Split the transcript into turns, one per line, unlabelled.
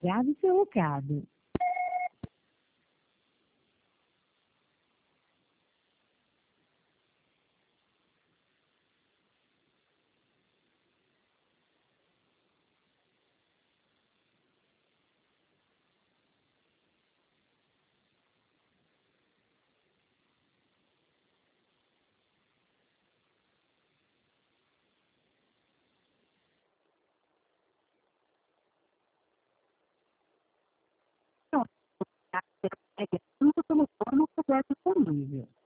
Grave seu recado. Tudo pelo plano completo disponível.